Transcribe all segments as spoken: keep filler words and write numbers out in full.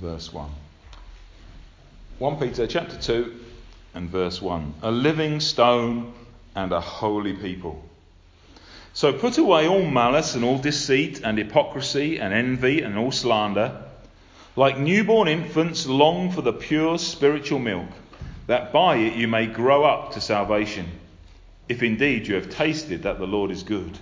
verse one. First Peter chapter two and verse one. A living stone and a holy people. So put away all malice and all deceit and hypocrisy and envy and all slander. Like newborn infants, long for the pure spiritual milk, that by it you may grow up to salvation, if indeed you have tasted that the Lord is good.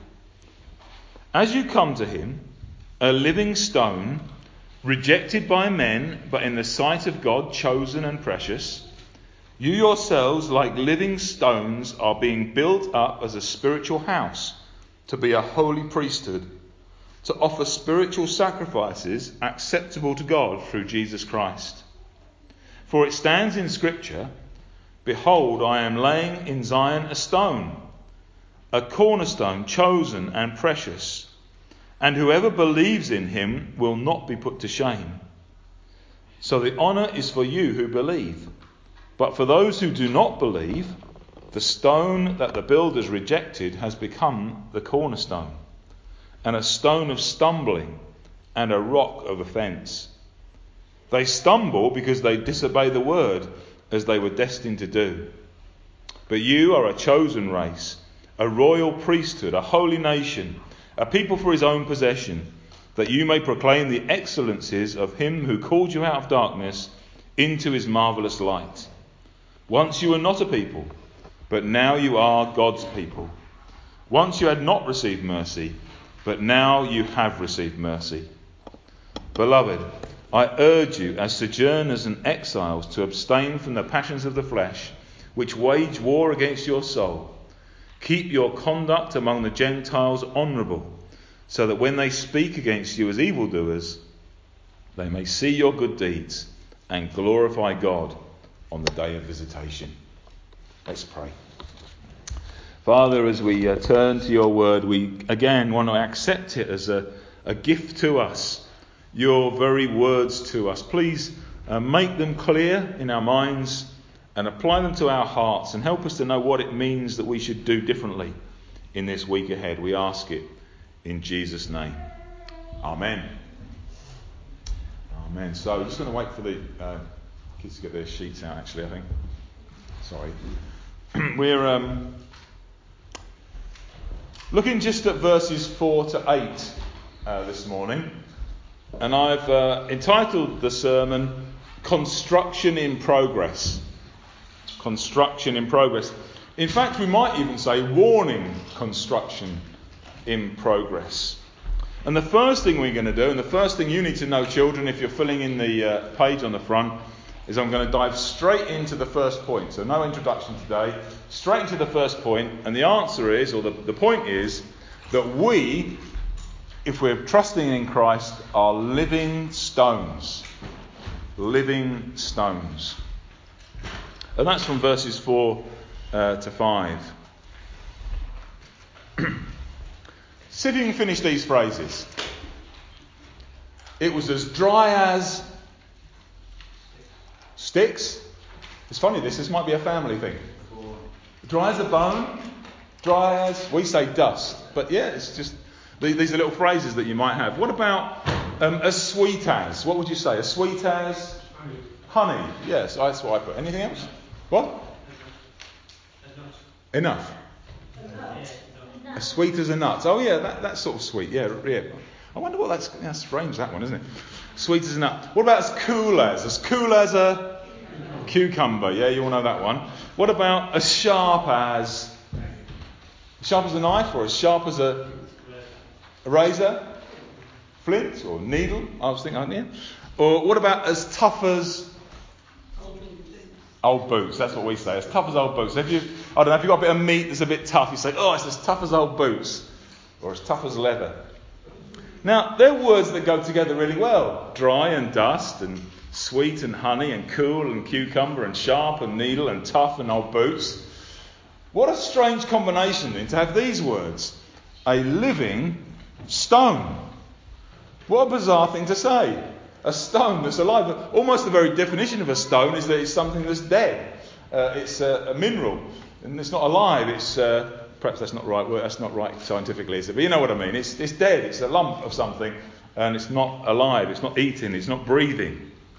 As you come to him, a living stone, rejected by men, but in the sight of God chosen and precious, you yourselves, like living stones, are being built up as a spiritual house, to be a holy priesthood, to offer spiritual sacrifices acceptable to God through Jesus Christ. For it stands in Scripture, behold, I am laying in Zion a stone, a cornerstone chosen and precious, and whoever believes in him will not be put to shame. So the honour is for you who believe. But for those who do not believe, the stone that the builders rejected has become the cornerstone, and a stone of stumbling and a rock of offence. They stumble because they disobey the word, as they were destined to do. But you are a chosen race, a royal priesthood, a holy nation, a people for his own possession, that you may proclaim the excellencies of him who called you out of darkness into his marvellous light. Once you were not a people, but now you are God's people. Once you had not received mercy, but now you have received mercy. Beloved, I urge you as sojourners and exiles to abstain from the passions of the flesh, which wage war against your soul. Keep your conduct among the Gentiles honourable, so that when they speak against you as evildoers, they may see your good deeds and glorify God on the day of visitation. Let's pray. Father, as we uh, turn to your word, we again want to accept it as a, a gift to us, your very words to us. Please uh, make them clear in our minds and apply them to our hearts, and help us to know what it means that we should do differently in this week ahead. We ask it in Jesus' name. Amen. Amen. So I'm just going to wait for the uh, kids to get their sheets out, actually, I think. Sorry. We're um, looking just at verses four to eight uh, this morning. And I've uh, entitled the sermon, Construction in Progress. Construction in progress. In fact, we might even say warning construction in progress. And the first thing we're going to do, and the first thing you need to know, children, if you're filling in the uh, page on the front, is I'm going to dive straight into the first point. So no introduction today, straight into the first point. And the answer is, or the, the point is, that we, if we're trusting in Christ, are living stones. Living stones. And that's from verses four uh, to five. See if you can finish these phrases. It was as dry as sticks. It's funny this, this might be a family thing. Dry as a bone, dry as, we say dust. But yeah, it's just, these are little phrases that you might have. What about um, as sweet as? What would you say? As sweet as? Honey. Honey. Yes, that's what I put. Anything else? What? Enough. Enough. As sweet as a nut. Oh yeah, that, that's sort of sweet. Yeah, yeah. I wonder what that's. That's strange, that one, isn't it? Sweet as a nut. What about as cool as? As cool as a cucumber. Yeah, you all know that one. What about as sharp as? Sharp as a knife, or as sharp as a, a razor? Flint or needle? I was thinking, aren't you? Or what about as tough as? Old boots, that's what we say. As tough as old boots. If you, I don't know, if you've got a bit of meat that's a bit tough, you say, oh, it's as tough as old boots. Or as tough as leather. Now, they're words that go together really well. Dry and dust, and sweet and honey, and cool and cucumber, and sharp and needle, and tough and old boots. What a strange combination then to have these words. A living stone. What a bizarre thing to say. A stone that's alive. Almost the very definition of a stone is that it's something that's dead. Uh, it's a, a mineral, and it's not alive. It's uh, perhaps that's not right. Well, that's not right scientifically, is it? But you know what I mean. It's it's dead. It's a lump of something, and it's not alive. It's not eating. It's not breathing.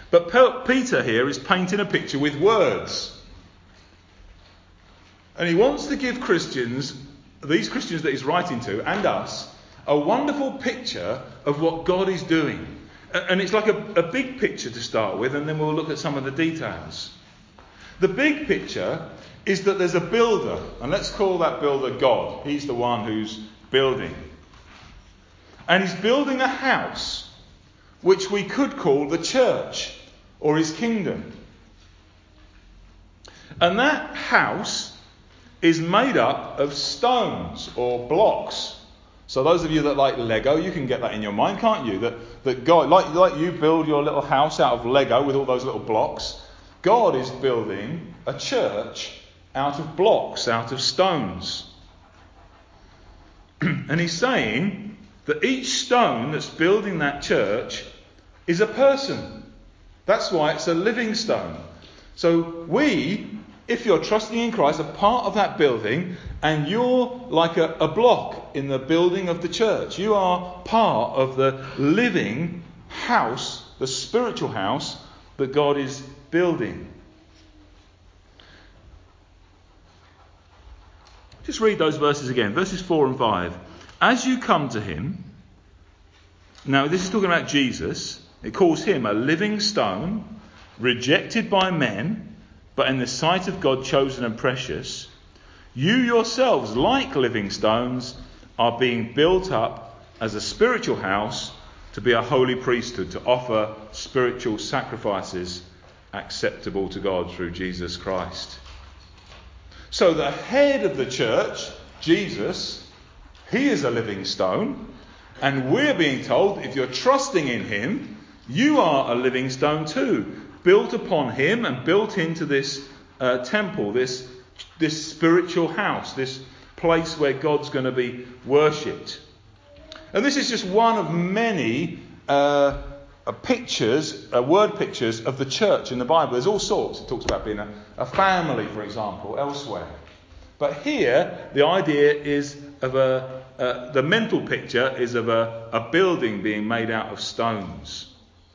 But Pe- Peter here is painting a picture with words. And he wants to give Christians, these Christians that he's writing to, and us, a wonderful picture of what God is doing. And it's like a, a big picture to start with, and then we'll look at some of the details. The big picture is that there's a builder, and let's call that builder God. He's the one who's building. And he's building a house, which we could call the church, or his kingdom. And that house is made up of stones or blocks. So those of you that like Lego, you can get that in your mind, can't you? That that God, like, like you build your little house out of Lego with all those little blocks, God is building a church out of blocks, out of stones. And he's saying that each stone that's building that church is a person. That's why it's a living stone. So we, if you're trusting in Christ, are part of that building, and you're like a, a block in the building of the church. You are part of the living house, the spiritual house that God is building. Just read those verses again, verses four and five. As you come to him, now this is talking about Jesus, it calls him a living stone, rejected by men, but in the sight of God chosen and precious. You yourselves, like living stones, are being built up as a spiritual house to be a holy priesthood, to offer spiritual sacrifices acceptable to God through Jesus Christ. So the head of the church, Jesus, he is a living stone, and we're being told if you're trusting in him, you are a living stone too, built upon him and built into this uh, temple, this this spiritual house, this place where God's going to be worshipped. And this is just one of many uh, uh, pictures, uh, word pictures of the church in the Bible. There's all sorts. It talks about being a, a family, for example, elsewhere. But here, the idea is of a, uh, the mental picture is of a, a building being made out of stones.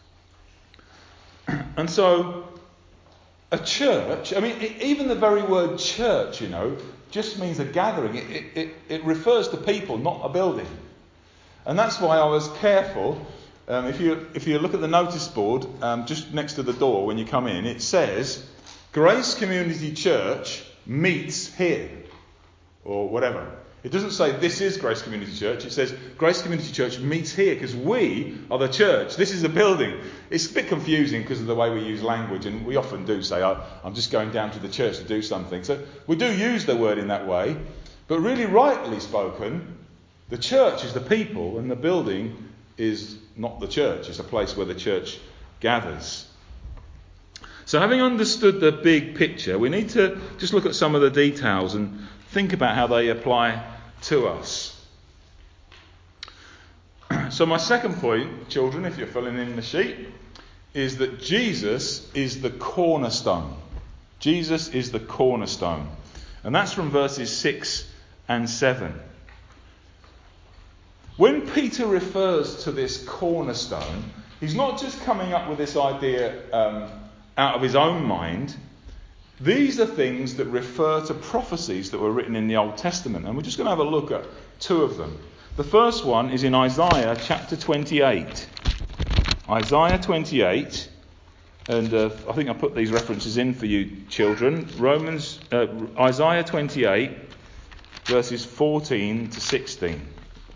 And so, a church, I mean, it, even the very word church, you know, just means a gathering. It, it, it, it refers to people, not a building. And that's why I was careful. Um, if you if you look at the notice board, um, just next to the door when you come in, it says, Grace Community Church meets here, or whatever. It doesn't say this is Grace Community Church. It says Grace Community Church meets here because we are the church. This is a building. It's a bit confusing because of the way we use language, and we often do say, oh, I'm just going down to the church to do something. So we do use the word in that way, but really rightly spoken, the church is the people and the building is not the church. It's a place where the church gathers. So having understood the big picture, we need to just look at some of the details and think about how they apply to us. So my second point, children, if you're filling in the sheet, is that Jesus is the cornerstone. Jesus is the cornerstone. And that's from verses six and seven. When Peter refers to this cornerstone, he's not just coming up with this idea um, out of his own mind. These are things that refer to prophecies that were written in the Old Testament. And we're just going to have a look at two of them. The first one is in Isaiah chapter twenty-eight. Isaiah twenty-eight. And uh, I think I put these references in for you children. Romans, uh, Isaiah twenty-eight, verses fourteen to sixteen.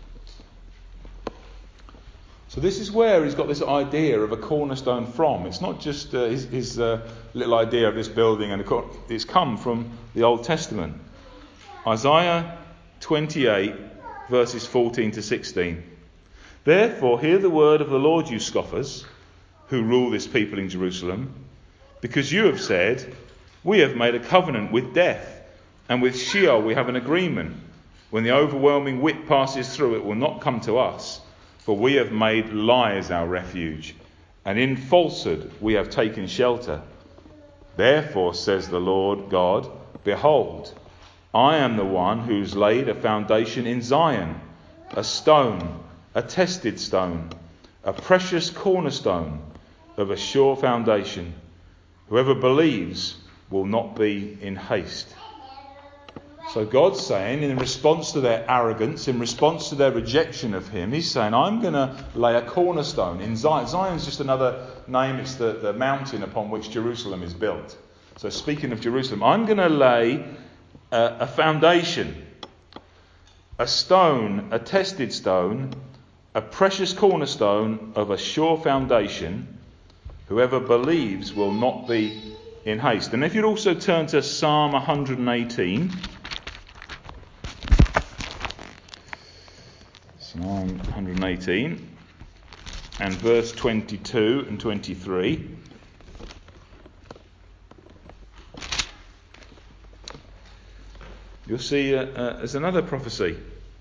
So this is where he's got this idea of a cornerstone from. It's not just uh, his, his uh, little idea of this building, and it's come from the Old Testament. Isaiah twenty-eight, verses fourteen to sixteen. Therefore, hear the word of the Lord, you scoffers, who rule this people in Jerusalem, because you have said, we have made a covenant with death, and with Sheol we have an agreement. When the overwhelming whip passes through, it will not come to us. For we have made lies our refuge, and in falsehood we have taken shelter. Therefore, says the Lord God, behold, I am the one who's laid a foundation in Zion, a stone, a tested stone, a precious cornerstone, of a sure foundation. Whoever believes will not be in haste. So God's saying, in response to their arrogance, in response to their rejection of him, he's saying, I'm going to lay a cornerstone in Zion. Zion's just another name. It's the, the mountain upon which Jerusalem is built. So speaking of Jerusalem, I'm going to lay a, a foundation, a stone, a tested stone, a precious cornerstone of a sure foundation. Whoever believes will not be in haste. And if you'd also turn to Psalm one hundred eighteen. Psalm one hundred eighteen and verse twenty-two and twenty-three. You'll see uh, uh, there's another prophecy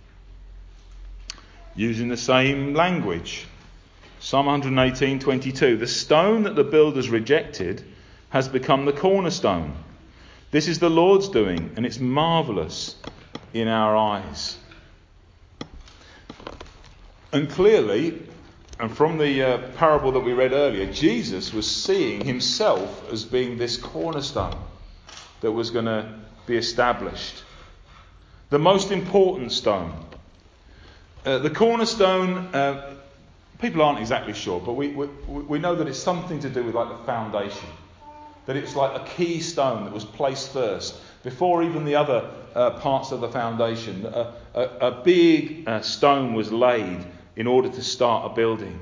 using the same language. Psalm one hundred eighteen, twenty-two. The stone that the builders rejected has become the cornerstone. This is the Lord's doing, and it's marvellous in our eyes. And clearly, and from the uh, parable that we read earlier, Jesus was seeing himself as being this cornerstone that was going to be established. The most important stone. Uh, the cornerstone, uh, people aren't exactly sure, but we, we we know that it's something to do with like the foundation. That it's like a key stone that was placed first, before even the other uh, parts of the foundation. A, a, a big uh, stone was laid in order to start a building.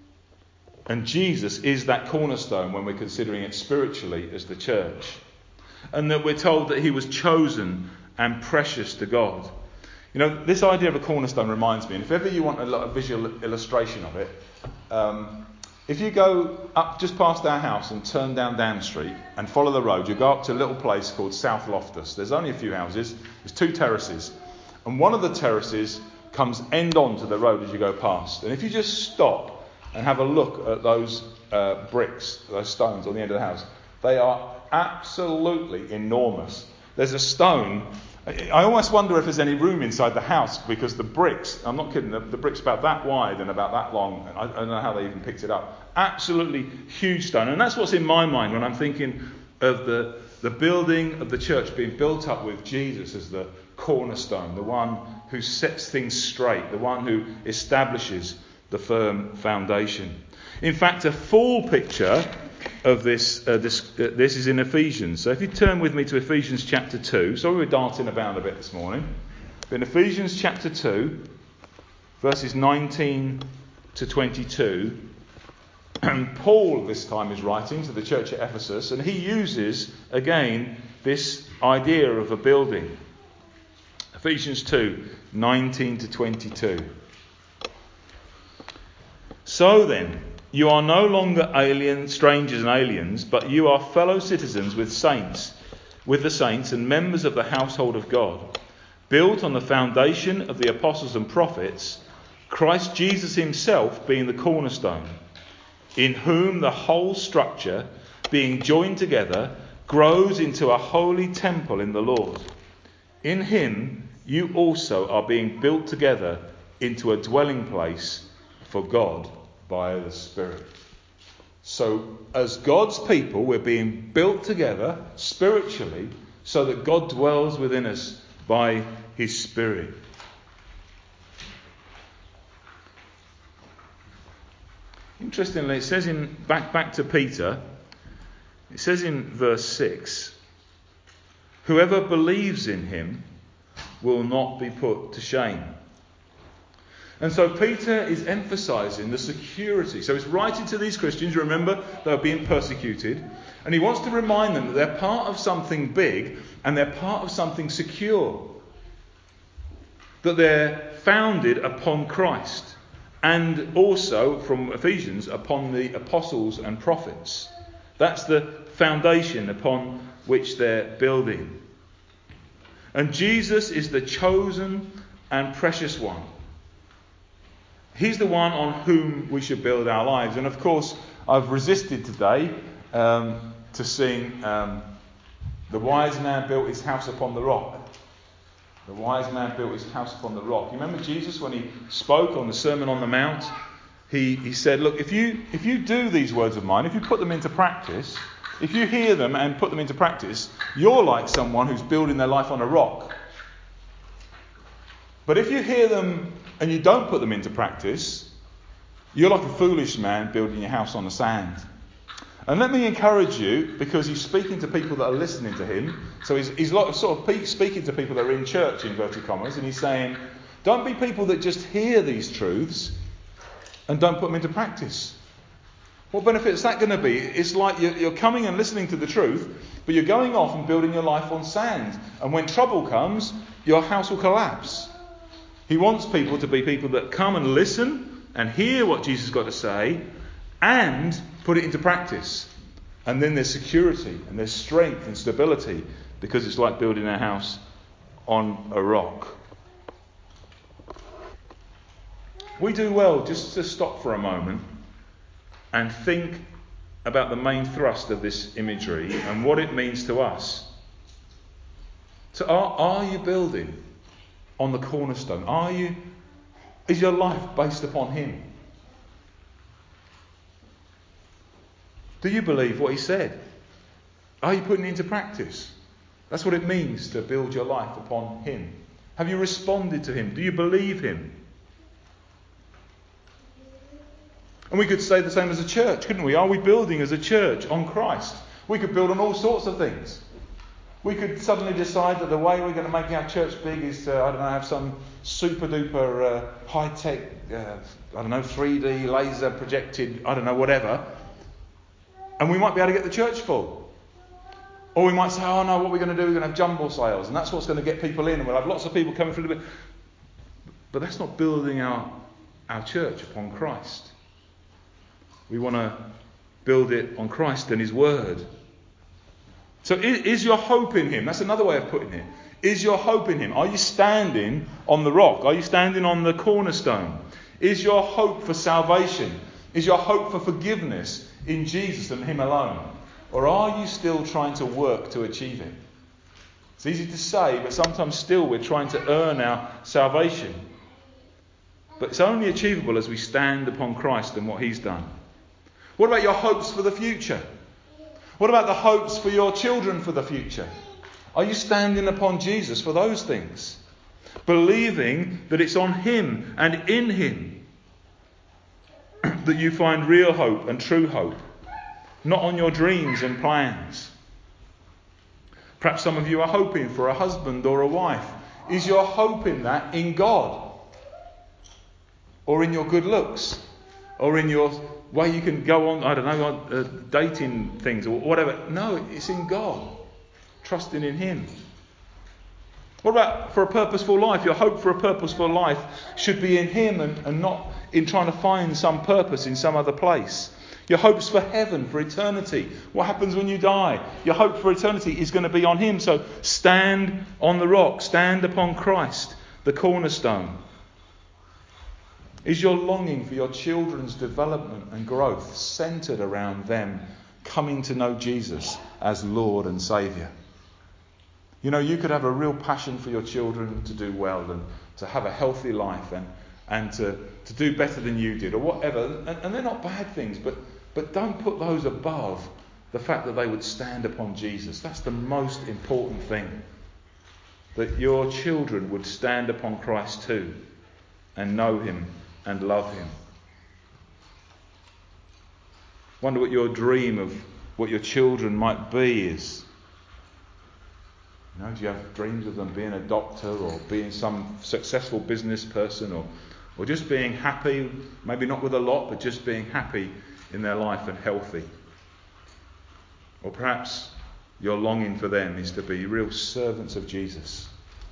And Jesus is that cornerstone when we're considering it spiritually as the church. And that we're told that he was chosen and precious to God. You know, this idea of a cornerstone reminds me, and if ever you want a, a visual illustration of it, um, if you go up just past our house and turn down Dam Street and follow the road, you go up to a little place called South Loftus. There's only a few houses. There's two terraces. And one of the terraces comes end on to the road as you go past. And if you just stop and have a look at those uh, bricks, those stones on the end of the house, they are absolutely enormous. There's a stone. I almost wonder if there's any room inside the house, because the bricks, I'm not kidding, the, the brick's about that wide and about that long. I, I don't know how they even picked it up. Absolutely huge stone. And that's what's in my mind when I'm thinking of the, the building of the church being built up with Jesus as the cornerstone, the one who sets things straight, the one who establishes the firm foundation. In fact, a full picture of this, uh, this, uh, this is in Ephesians. So if you turn with me to Ephesians chapter two. Sorry we're darting about a bit this morning. But in Ephesians chapter two, verses nineteen to twenty-two, and Paul this time is writing to the church at Ephesus, and he uses again this idea of a building. Ephesians two, nineteen to twenty-two. So then, you are no longer alien, strangers and aliens, but you are fellow citizens with saints, with the saints and members of the household of God, built on the foundation of the apostles and prophets, Christ Jesus himself being the cornerstone, in whom the whole structure, being joined together, grows into a holy temple in the Lord. In him you also are being built together into a dwelling place for God by the Spirit. So as God's people, we're being built together spiritually so that God dwells within us by his Spirit. Interestingly, it says in back back to Peter, it says in verse six, whoever believes in him will not be put to shame. And so Peter is emphasising the security. So he's writing to these Christians, remember, they're being persecuted. And he wants to remind them that they're part of something big and they're part of something secure. That they're founded upon Christ. And also, from Ephesians, upon the apostles and prophets. That's the foundation upon which they're building. And Jesus is the chosen and precious one. He's the one on whom we should build our lives. And of course, I've resisted today um, to sing um, The Wise Man Built His House Upon the Rock. The wise man built his house upon the rock. You remember Jesus when he spoke on the Sermon on the Mount? he, he said, look, if you if you do these words of mine, if you put them into practice, if you hear them and put them into practice, you're like someone who's building their life on a rock. But if you hear them and you don't put them into practice, you're like a foolish man building your house on the sand. And let me encourage you, because he's speaking to people that are listening to him. So he's, he's like sort of speaking to people that are in church, inverted commas, and he's saying, don't be people that just hear these truths and don't put them into practice. What benefit is that going to be? It's like you're, you're coming and listening to the truth, but you're going off and building your life on sand. And when trouble comes, your house will collapse. He wants people to be people that come and listen and hear what Jesus has got to say and put it into practice. And then there's security and there's strength and stability, because it's like building a house on a rock. We do well just to stop for a moment and think about the main thrust of this imagery and what it means to us. So are, are you building on the cornerstone? Are you? Is your life based upon him? Do you believe what he said? Are you putting it into practice? That's what it means to build your life upon him. Have you responded to him? Do you believe him? And we could say the same as a church, couldn't we? Are we building as a church on Christ? We could build on all sorts of things. We could suddenly decide that the way we're going to make our church big is to, I don't know, have some super duper uh, high tech, uh, I don't know, three D laser projected, I don't know, whatever. And we might be able to get the church full. Or we might say, oh no, what we're going to do, we're going to have jumble sales, and that's what's going to get people in, and we'll have lots of people coming through the bit. But that's not building our, our church upon Christ. We want to build it on Christ and his word. So is, is your hope in him? That's another way of putting it. Is your hope in him? Are you standing on the rock? Are you standing on the cornerstone? Is your hope for salvation? Is your hope for forgiveness in Jesus and him alone? Or are you still trying to work to achieve it? It's easy to say, but sometimes still we're trying to earn our salvation. But it's only achievable as we stand upon Christ and what he's done. What about your hopes for the future? What about the hopes for your children for the future? Are you standing upon Jesus for those things? Believing that it's on him and in him that you find real hope and true hope, not on your dreams and plans. Perhaps some of you are hoping for a husband or a wife. Is your hope in that in God? Or in your good looks? Or in your way you can go on, I don't know, on uh, dating things or whatever? No, it's in God. Trusting in him. What about for a purposeful life? Your hope for a purposeful life should be in him and, and not in trying to find some purpose in some other place. Your hopes for heaven, for eternity. What happens when you die? Your hope for eternity is going to be on him. So stand on the rock. Stand upon Christ, the cornerstone. Is your longing for your children's development and growth centred around them coming to know Jesus as Lord and Saviour? You know, you could have a real passion for your children to do well and to have a healthy life and, and to, to do better than you did or whatever. And, and they're not bad things, but, but don't put those above the fact that they would stand upon Jesus. That's the most important thing. That your children would stand upon Christ too and know him and love him. Wonder what your dream of what your children might be is. You know, do you have dreams of them being a doctor or being some successful business person or, or just being happy, maybe not with a lot, but just being happy in their life and healthy? Or perhaps your longing for them is to be real servants of Jesus.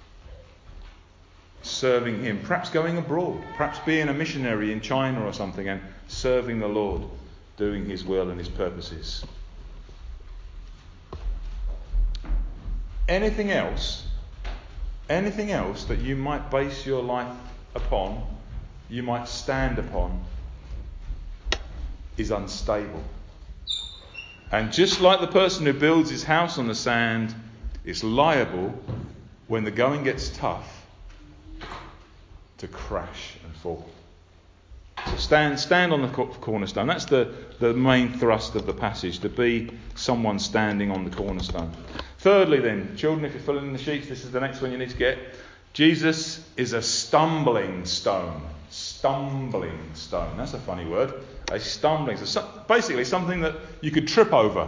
Serving him, perhaps going abroad, perhaps being a missionary in China or something and serving the Lord, doing his will and his purposes. Anything else, anything else that you might base your life upon, you might stand upon, is unstable. And just like the person who builds his house on the sand, it's liable, when the going gets tough, to crash and fall. So Stand, stand on the cornerstone. That's the, the main thrust of the passage, to be someone standing on the cornerstone. Thirdly then, children, if you're filling in the sheets, this is the next one you need to get. Jesus is a stumbling stone. Stumbling stone. That's a funny word. A stumbling. So basically something that you could trip over.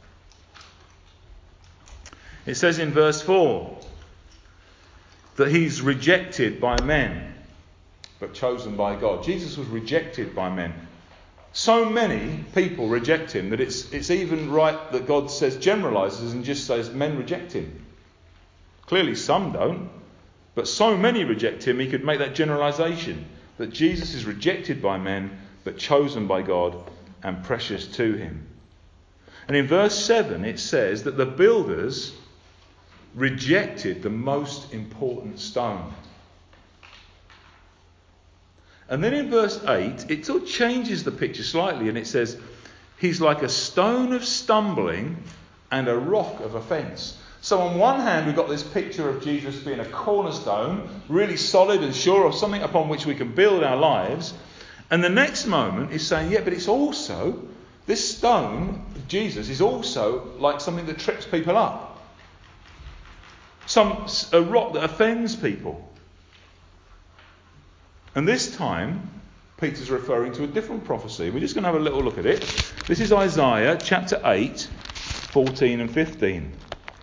It says in verse four that he's rejected by men, but chosen by God. Jesus was rejected by men. So many people reject him that it's it's even right that God says, generalises and just says men reject him. Clearly some don't, but so many reject him, he could make that generalisation that Jesus is rejected by men, but chosen by God and precious to him. And in verse seven it says that the builders rejected the most important stone. And then in verse eight, it sort of changes the picture slightly, and it says, he's like a stone of stumbling and a rock of offence. So on one hand, we've got this picture of Jesus being a cornerstone, really solid and sure, of something upon which we can build our lives. And the next moment is saying, yeah, but it's also, this stone, Jesus, is also like something that trips people up. Some a rock that offends people. And this time, Peter's referring to a different prophecy. We're just going to have a little look at it. This is Isaiah chapter eight, fourteen and fifteen.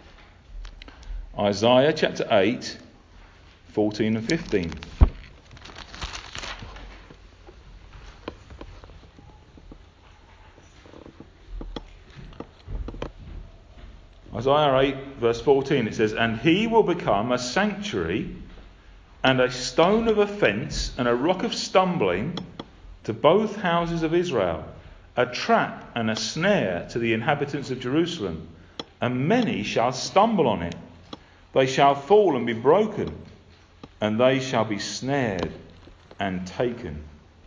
Isaiah chapter eight, fourteen and fifteen. Isaiah eight, verse fourteen, it says, and he will become a sanctuary and a stone of offence and a rock of stumbling to both houses of Israel, a trap and a snare to the inhabitants of Jerusalem, and many shall stumble on it. They shall fall and be broken, and they shall be snared and taken.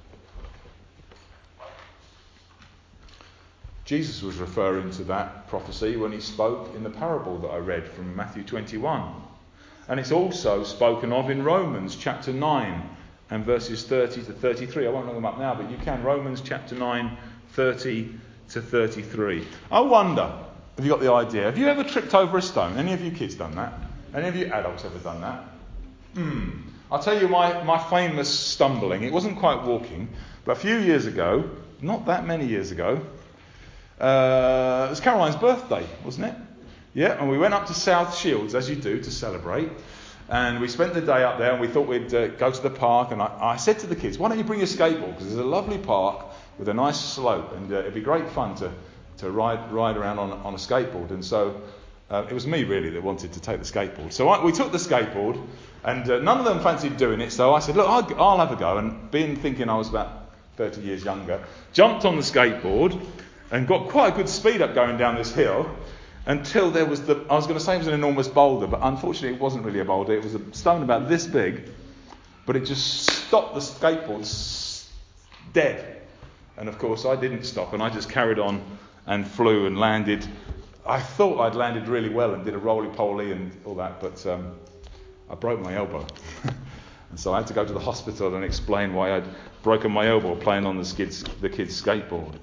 Jesus was referring to that prophecy when he spoke in the parable that I read from Matthew twenty-one. And it's also spoken of in Romans chapter nine and verses thirty to thirty-three. I won't look them up now, but you can. Romans chapter nine, thirty to thirty-three. I wonder, have you got the idea? Have you ever tripped over a stone? Any of you kids done that? Any of you adults ever done that? Hmm. I'll tell you my, my famous stumbling. It wasn't quite walking, but a few years ago, not that many years ago, uh, it was Caroline's birthday, wasn't it? Yeah, and we went up to South Shields, as you do, to celebrate. And we spent the day up there, and we thought we'd uh, go to the park. And I, I said to the kids, why don't you bring your skateboard? Because there's a lovely park with a nice slope, and uh, it'd be great fun to, to ride ride around on, on a skateboard. And so uh, it was me, really, that wanted to take the skateboard. So I, we took the skateboard, and uh, none of them fancied doing it. So I said, look, I'll, I'll have a go. And being thinking I was about thirty years younger, jumped on the skateboard and got quite a good speed up going down this hill. Until there was the, I was going to say it was an enormous boulder, but unfortunately it wasn't really a boulder. It was a stone about this big, but it just stopped the skateboard dead. And of course I didn't stop, and I just carried on and flew and landed. I thought I'd landed really well and did a roly-poly and all that, but um, I broke my elbow. And so I had to go to the hospital and explain why I'd broken my elbow playing on the kids' the kids' skateboard.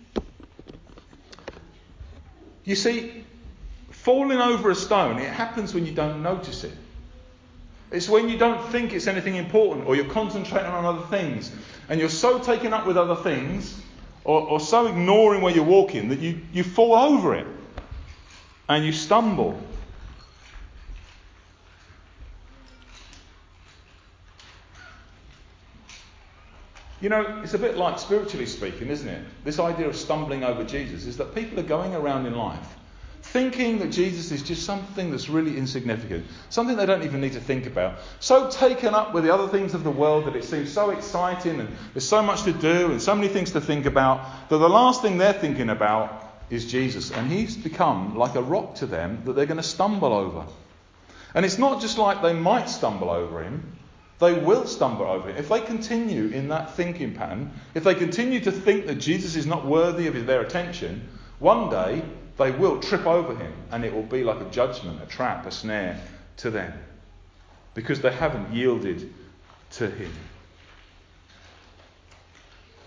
You see, falling over a stone, it happens when you don't notice it. It's when you don't think it's anything important, or you're concentrating on other things, and you're so taken up with other things, or, or so ignoring where you're walking, that you, you fall over it, and you stumble. You know, it's a bit like, spiritually speaking, isn't it? This idea of stumbling over Jesus is that people are going around in life thinking that Jesus is just something that's really insignificant, something they don't even need to think about. So taken up with the other things of the world that it seems so exciting, and there's so much to do and so many things to think about, that the last thing they're thinking about is Jesus. And he's become like a rock to them that they're going to stumble over. And it's not just like they might stumble over him. They will stumble over it. If they continue in that thinking pattern, if they continue to think that Jesus is not worthy of their attention, one day they will trip over him, and it will be like a judgment, a trap, a snare to them, because they haven't yielded to him.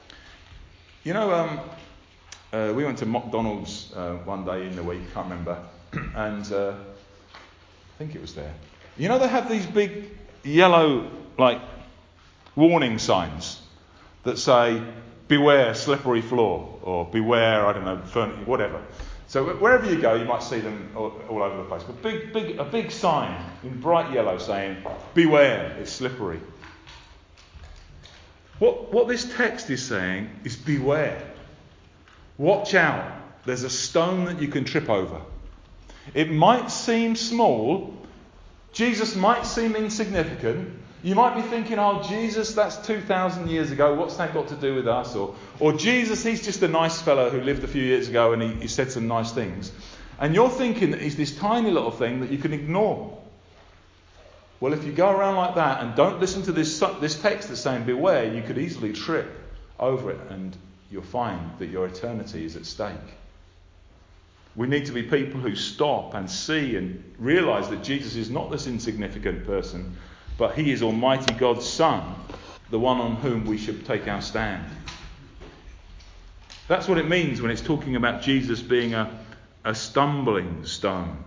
You know, um, uh, we went to McDonald's uh, one day in the week, can't remember, and uh, I think it was there. You know, they have these big yellow, like, warning signs that say, beware slippery floor, or beware, I don't know, furniture, whatever. So wherever you go, you might see them all, all over the place. But big, big, a big sign in bright yellow saying, beware, it's slippery. What, what this text is saying is beware. Watch out. There's a stone that you can trip over. It might seem small. Jesus might seem insignificant. You might be thinking, oh, Jesus, that's two thousand years ago. What's that got to do with us? Or, or Jesus, he's just a nice fellow who lived a few years ago and he, he said some nice things. And you're thinking that he's this tiny little thing that you can ignore. Well, if you go around like that and don't listen to this, this text that's saying beware, you could easily trip over it and you'll find that your eternity is at stake. We need to be people who stop and see and realise that Jesus is not this insignificant person, but he is Almighty God's Son, the one on whom we should take our stand. That's what it means when it's talking about Jesus being a, a stumbling stone.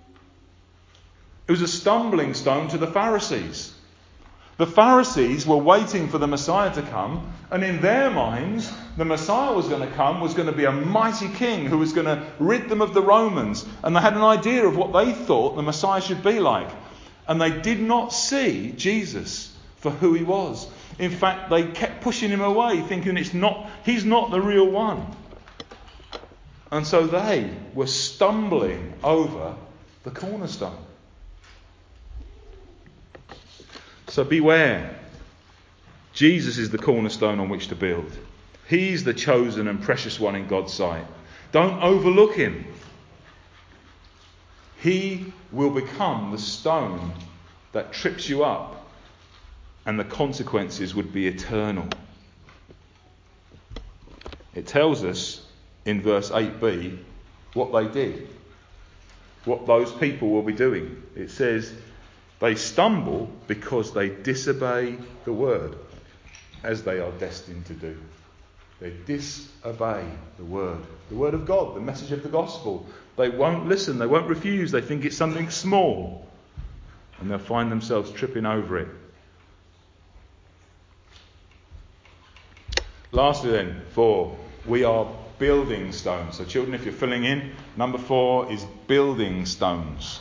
It was a stumbling stone to the Pharisees. The Pharisees were waiting for the Messiah to come, and in their minds, the Messiah was going to come, was going to be a mighty king who was going to rid them of the Romans, and they had an idea of what they thought the Messiah should be like. And they did not see Jesus for who he was. In fact, they kept pushing him away, thinking it's not, he's not the real one. And so they were stumbling over the cornerstone. So beware. Jesus is the cornerstone on which to build. He's the chosen and precious one in God's sight. Don't overlook him. He will become the stone that trips you up, and the consequences would be eternal. It tells us in verse eight b what they did, what those people will be doing. It says, they stumble because they disobey the word, as they are destined to do. They disobey the word, the word of God, the message of the gospel. They won't listen, they won't refuse, they think it's something small, and they'll find themselves tripping over it. Lastly then, four, we are building stones. So children, if you're filling in, number four is building stones.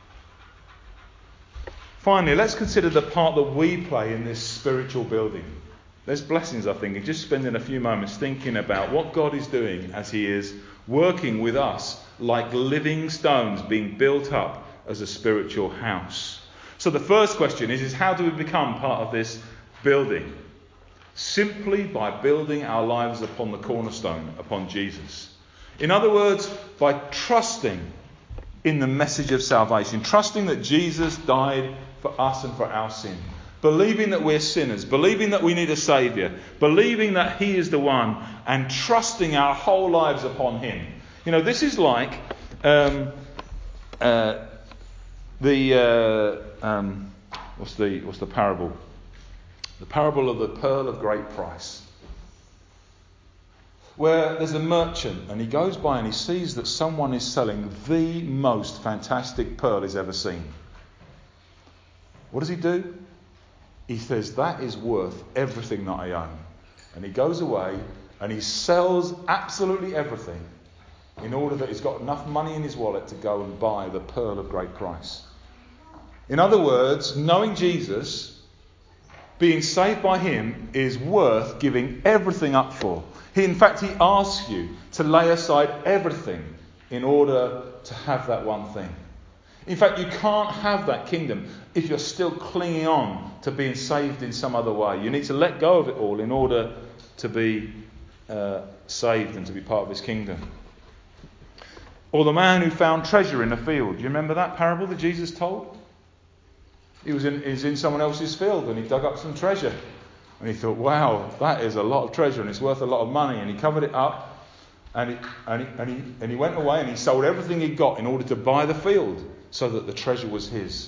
Finally, let's consider the part that we play in this spiritual building. There's blessings, I think, in just spending a few moments thinking about what God is doing as he is working with us like living stones being built up as a spiritual house. So the first question is, is how do we become part of this building? Simply by building our lives upon the cornerstone, upon Jesus. In other words, by trusting in the message of salvation, trusting that Jesus died for us and for our sin, believing that we're sinners, believing that we need a saviour, believing that he is the one, and trusting our whole lives upon him. You know, this is like um, uh, the uh, um, what's the what's the parable? The parable of the pearl of great price, where there's a merchant and he goes by and he sees that someone is selling the most fantastic pearl he's ever seen. What does he do? He says, that is worth everything that I own. And he goes away and he sells absolutely everything in order that he's got enough money in his wallet to go and buy the pearl of great price. In other words, knowing Jesus, being saved by him, is worth giving everything up for. He, in fact, he asks you to lay aside everything in order to have that one thing. In fact, you can't have that kingdom if you're still clinging on to being saved in some other way. You need to let go of it all in order to be uh, saved and to be part of his kingdom. Or the man who found treasure in a field. Do you remember that parable that Jesus told? He was in, he was in someone else's field and he dug up some treasure. And he thought, wow, that is a lot of treasure and it's worth a lot of money. And he covered it up and he, and he, and he, and he went away and he sold everything he'd got in order to buy the field so that the treasure was his.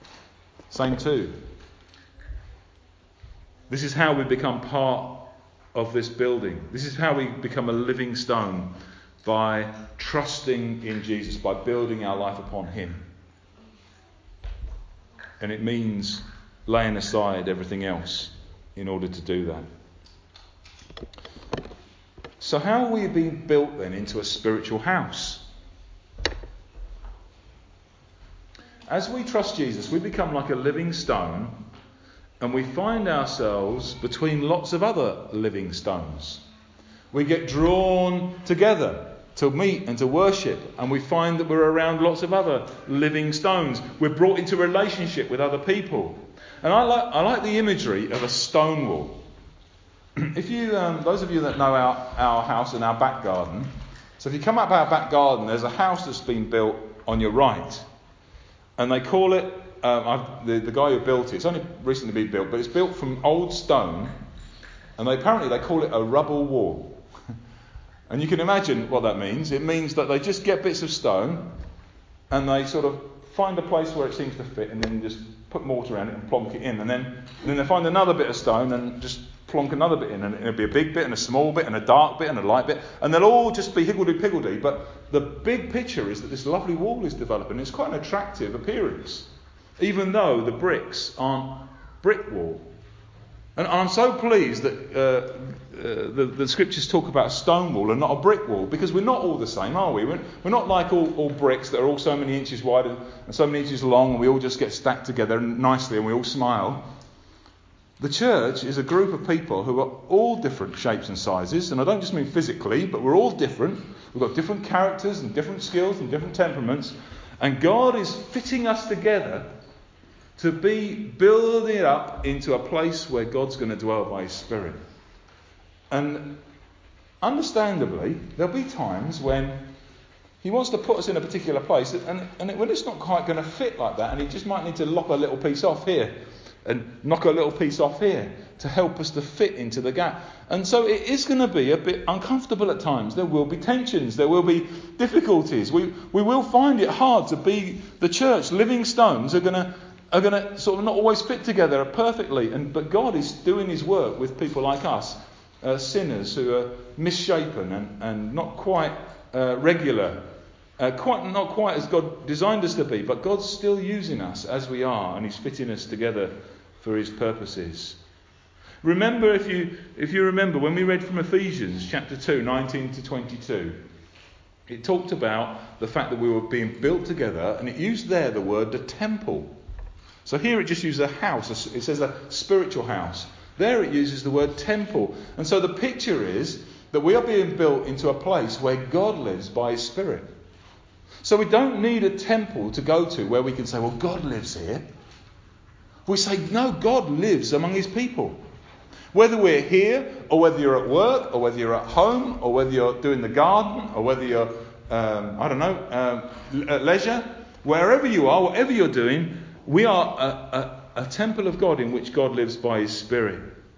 Same too. This is how we become part of this building. This is how we become a living stone, by trusting in Jesus, by building our life upon him. And it means laying aside everything else in order to do that. So how are we being built then into a spiritual house? As we trust Jesus, we become like a living stone, and we find ourselves between lots of other living stones. We get drawn together to meet and to worship, and we find that we're around lots of other living stones. We're brought into relationship with other people. And I like I like the imagery of a stone wall. If you, um, those of you that know our, our house and our back garden, so if you come up our back garden, there's a house that's been built on your right. And they call it, um, I've, the, the guy who built it, it's only recently been built, but it's built from old stone. And they, apparently they call it a rubble wall. And you can imagine what that means. It means that they just get bits of stone and they sort of find a place where it seems to fit, and then just put mortar around it and plonk it in. And then, and then they find another bit of stone and just plonk another bit in. And it'll be a big bit and a small bit and a dark bit and a light bit. And they'll all just be higgledy-piggledy. But the big picture is that this lovely wall is developing. It's quite an attractive appearance, even though the bricks aren't brick wall. And I'm so pleased that uh, uh, the, the scriptures talk about a stone wall and not a brick wall, because we're not all the same, are we? We're, we're not like all, all bricks that are all so many inches wide and, and so many inches long, and we all just get stacked together nicely and we all smile. The church is a group of people who are all different shapes and sizes, and I don't just mean physically, but we're all different. We've got different characters and different skills and different temperaments, and God is fitting us together to be building it up into a place where God's going to dwell by his Spirit. And understandably, there'll be times when he wants to put us in a particular place, and, and it, when it's not quite going to fit like that, and he just might need to lop a little piece off here and knock a little piece off here to help us to fit into the gap. And so it is going to be a bit uncomfortable at times. There will be tensions. There will be difficulties. We, we will find it hard to be the church. Living stones are going to are going to sort of not always fit together perfectly. And but God is doing his work with people like us, uh, sinners who are misshapen and, and not quite uh, regular, uh, quite not quite as God designed us to be. But God's still using us as we are, and he's fitting us together for his purposes. Remember, if you if you remember, when we read from Ephesians chapter two, nineteen to twenty-two, it talked about the fact that we were being built together, and it used there the word the temple. So here it just uses a house. It says a spiritual house. There it uses the word temple. And so the picture is that we are being built into a place where God lives by his Spirit. So we don't need a temple to go to where we can say, well, God lives here. We say, no, God lives among his people. Whether we're here, or whether you're at work, or whether you're at home, or whether you're doing the garden, or whether you're, um, I don't know, um, at leisure, wherever you are, whatever you're doing, we are a, a, a temple of God in which God lives by his Spirit.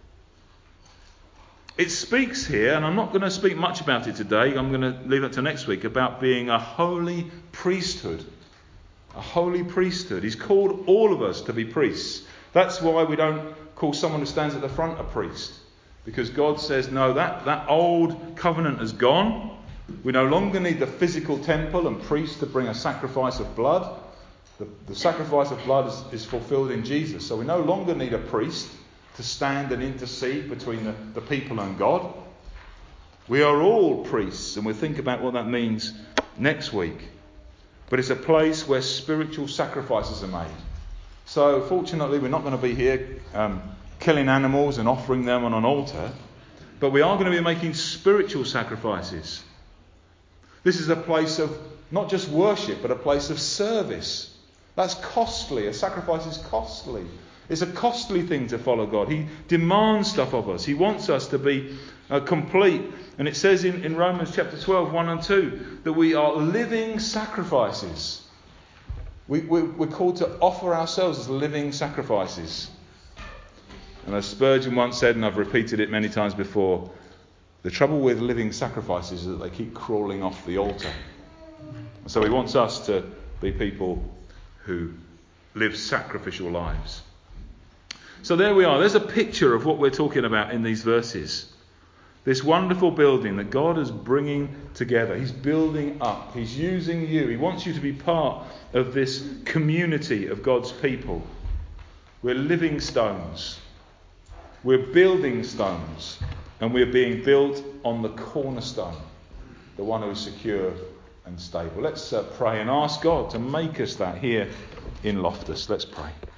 It speaks here, and I'm not going to speak much about it today, I'm going to leave it to next week, about being a holy priesthood. A holy priesthood. He's called all of us to be priests. That's why we don't call someone who stands at the front a priest. Because God says, no, that, that old covenant has gone. We no longer need the physical temple and priest to bring a sacrifice of blood. The, the sacrifice of blood is, is fulfilled in Jesus. So we no longer need a priest to stand and intercede between the, the people and God. We are all priests, and we'll think about what that means next week. But it's a place where spiritual sacrifices are made. So fortunately we're not going to be here um, killing animals and offering them on an altar, but we are going to be making spiritual sacrifices. This is a place of not just worship, but a place of service. That's costly. A sacrifice is costly. It's a costly thing to follow God. He demands stuff of us. He wants us to be uh, complete. And it says in, in Romans chapter twelve, one and two, that we are living sacrifices. We, we, we're called to offer ourselves as living sacrifices. And as Spurgeon once said, and I've repeated it many times before, the trouble with living sacrifices is that they keep crawling off the altar. And so he wants us to be people who live sacrificial lives. So there we are. There's a picture of what we're talking about in these verses. This wonderful building that God is bringing together. He's building up. He's using you. He wants you to be part of this community of God's people. We're living stones. We're building stones. And we're being built on the cornerstone, the one who is secure and stable. Let's uh, pray and ask God to make us that here in Loftus. Let's pray.